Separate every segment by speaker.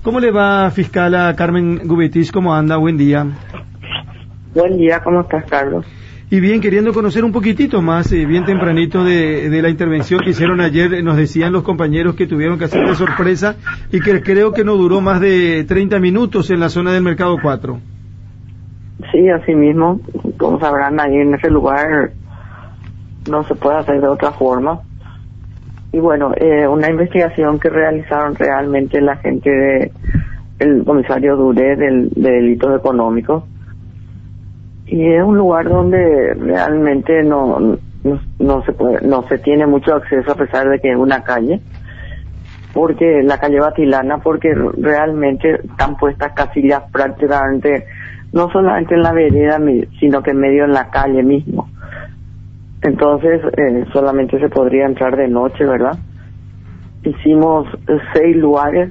Speaker 1: ¿Cómo le va, fiscala Carmen Gubitich? ¿Cómo anda? Buen día.
Speaker 2: Buen día, ¿cómo estás, Carlos?
Speaker 1: Y bien, queriendo conocer un poquitito más, bien tempranito de la intervención que hicieron ayer, nos decían los compañeros que tuvieron que hacer de sorpresa y que creo que no duró más de 30 minutos en la zona del Mercado 4.
Speaker 2: Sí, así mismo, como sabrán, ahí en ese lugar no se puede hacer de otra forma. Y bueno, una investigación que realizaron realmente la gente del comisario Duré de delitos económicos. Y es un lugar donde realmente no se tiene mucho acceso, a pesar de que es una calle, porque la calle Batilana, porque realmente están puestas casillas prácticamente, no solamente en la vereda, sino que medio en la calle mismo. Entonces, solamente se podría entrar de noche, ¿verdad? Hicimos 6 lugares,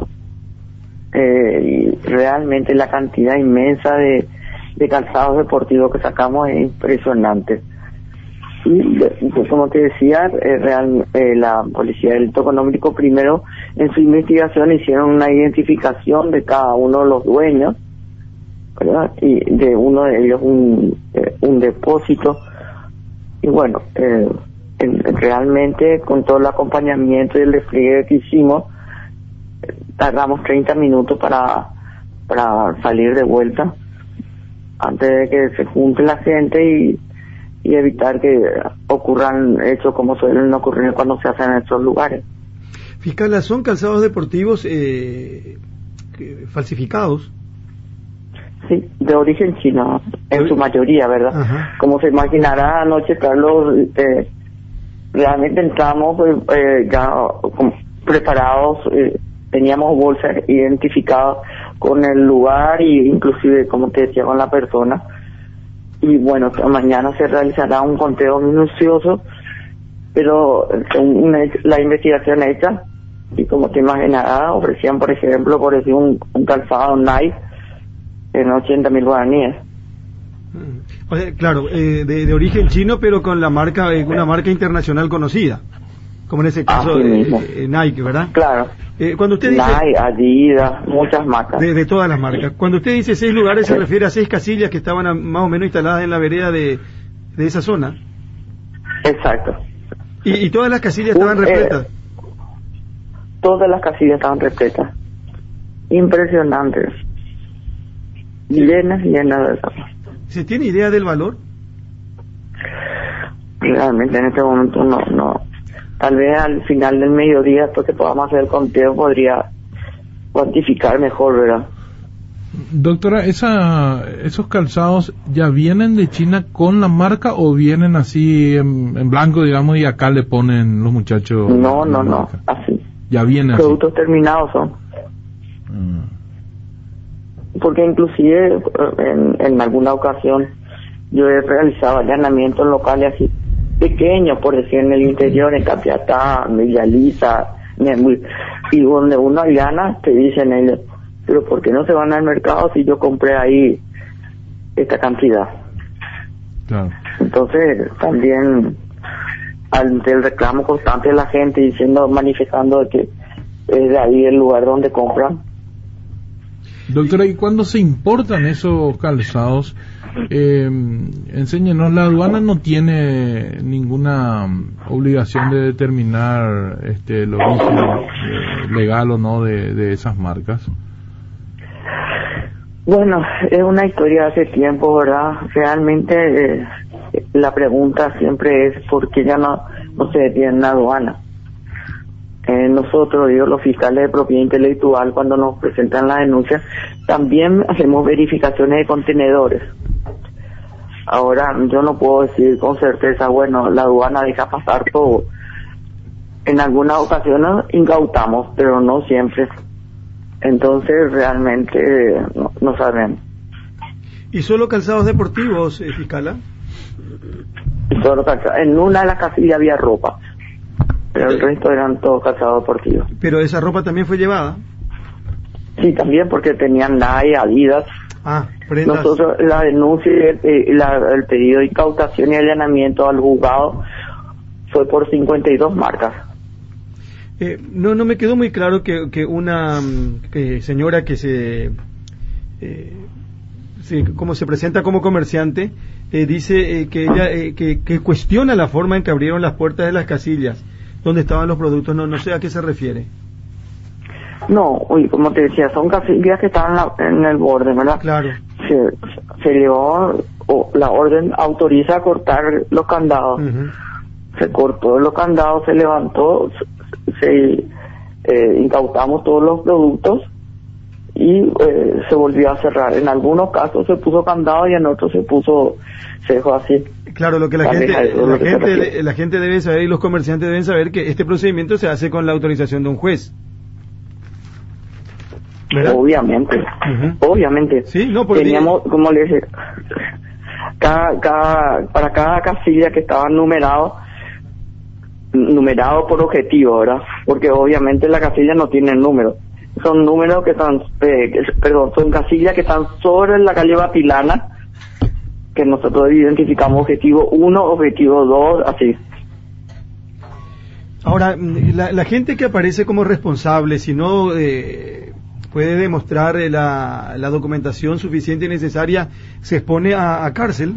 Speaker 2: y realmente la cantidad inmensa de calzados deportivos que sacamos es impresionante. Y como te decía, la Policía de Delito Económico primero en su investigación hicieron una identificación de cada uno de los dueños, ¿verdad? Y de uno de ellos un depósito. Y bueno, realmente con todo el acompañamiento y el despliegue que hicimos, tardamos 30 minutos para salir de vuelta, antes de que se junte la gente y evitar que ocurran hechos como suelen ocurrir cuando se hacen en estos lugares.
Speaker 1: Fiscal, ¿son calzados deportivos falsificados?
Speaker 2: Sí, de origen chino, en su mayoría, ¿verdad?
Speaker 1: Ajá.
Speaker 2: Como se imaginará, anoche, Carlos, realmente entramos ya preparados, teníamos bolsas identificadas con el lugar y inclusive, como te decía, con la persona. Y bueno, mañana se realizará un conteo minucioso, pero la investigación hecha, y como te imaginarás, ofrecían, por ejemplo, un calzado Nike en 80.000 guaraníes.
Speaker 1: O sea, claro, de origen chino, pero con la marca, una marca internacional conocida, como en ese caso Nike, ¿verdad?
Speaker 2: Claro.
Speaker 1: Cuando usted dice
Speaker 2: Nike, Adidas, muchas marcas.
Speaker 1: De todas las marcas. Cuando usted dice 6 lugares, ¿se refiere a 6 casillas que estaban más o menos instaladas en la vereda de esa zona?
Speaker 2: Exacto.
Speaker 1: ¿Y todas las casillas estaban repletas?
Speaker 2: Todas las casillas estaban repletas. Impresionantes. Llenas de esas.
Speaker 1: ¿Se tiene idea del valor?
Speaker 2: Realmente en este momento no. Tal vez al final del mediodía, después que podamos hacer el conteo, podría cuantificar mejor, ¿verdad?
Speaker 3: Doctora, ¿esos calzados ya vienen de China con la marca o vienen así en blanco, digamos, y acá le ponen los muchachos?
Speaker 2: No, así.
Speaker 3: Ya vienen
Speaker 2: productos así. Terminados son. Porque inclusive en alguna ocasión yo he realizado allanamientos en locales así pequeños, por decir, en el interior, en Capiatá, en Villa Lisa, y donde uno allana, te dicen ellos, pero ¿por qué no se van al mercado si yo compré ahí esta cantidad?
Speaker 3: Claro.
Speaker 2: Entonces también ante el reclamo constante de la gente manifestando de que es de ahí el lugar donde compran.
Speaker 3: Doctora, ¿y cuándo se importan esos calzados? Enséñenos, la aduana no tiene ninguna obligación de determinar el origen legal o no de esas marcas.
Speaker 2: Bueno, es una historia de hace tiempo, ¿verdad? Realmente la pregunta siempre es ¿por qué ya no se detiene en la aduana? Nosotros, los fiscales de propiedad intelectual, cuando nos presentan la denuncia, también hacemos verificaciones de contenedores. Ahora, yo no puedo decir con certeza, bueno, la aduana deja pasar todo. En algunas ocasiones incautamos, pero no siempre. Entonces, realmente, no sabemos.
Speaker 1: ¿Y solo calzados deportivos, fiscala?
Speaker 2: Solo calzados. En una de las casillas había ropa, pero el resto eran todos calzados deportivos.
Speaker 1: ¿Pero esa ropa también fue llevada?
Speaker 2: Sí, también, porque tenían Nike, Adidas.
Speaker 1: Prendas.
Speaker 2: Nosotros, la denuncia y el pedido de incautación y allanamiento al juzgado fue por 52 marcas.
Speaker 1: No me quedó muy claro que una señora que como se presenta como comerciante, dice que ella que cuestiona la forma en que abrieron las puertas de las casillas donde estaban los productos. No sé a qué se refiere.
Speaker 2: No, como te decía, son casillas que estaban en el borde, ¿verdad?
Speaker 1: Claro.
Speaker 2: Se llevó, la orden autoriza cortar los candados. Uh-huh. Se cortó los candados, se levantó, incautamos todos los productos y se volvió a cerrar. En algunos casos se puso candado y en otros se dejó así.
Speaker 1: Claro, lo que la gente debe saber y los comerciantes deben saber que este procedimiento se hace con la autorización de un juez. ¿Verdad?
Speaker 2: Obviamente, obviamente.
Speaker 1: Sí, no,
Speaker 2: teníamos, como les dije, para cada casilla que estaba numerado por objetivo, ¿verdad? Porque obviamente la casilla no tiene número. Son números que están, son casillas que están sobre la calle Batilana, que nosotros identificamos objetivo 1, objetivo 2, así.
Speaker 1: Ahora, la gente que aparece como responsable, si no puede demostrar la documentación suficiente y necesaria, se expone a cárcel.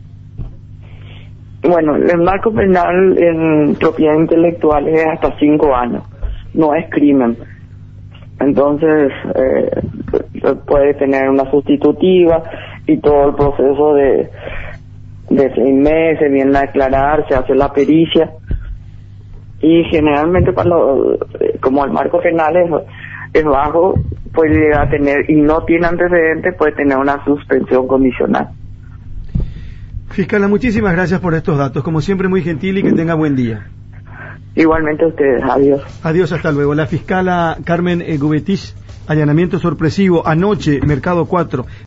Speaker 2: Bueno, el marco penal en propiedad intelectual es hasta 5 años, no es crimen. Entonces, puede tener una sustitutiva y todo el proceso de 6 meses, vienen a declarar, se hace la pericia. Y generalmente como el marco penal es bajo, puede llegar a tener, y no tiene antecedentes, puede tener una suspensión condicional.
Speaker 1: Fiscala, muchísimas gracias por estos datos, como siempre muy gentil y que tenga buen día.
Speaker 2: Igualmente a ustedes, adiós.
Speaker 1: Adiós, hasta luego. La fiscala Carmen Gubetich, allanamiento sorpresivo anoche, Mercado 4.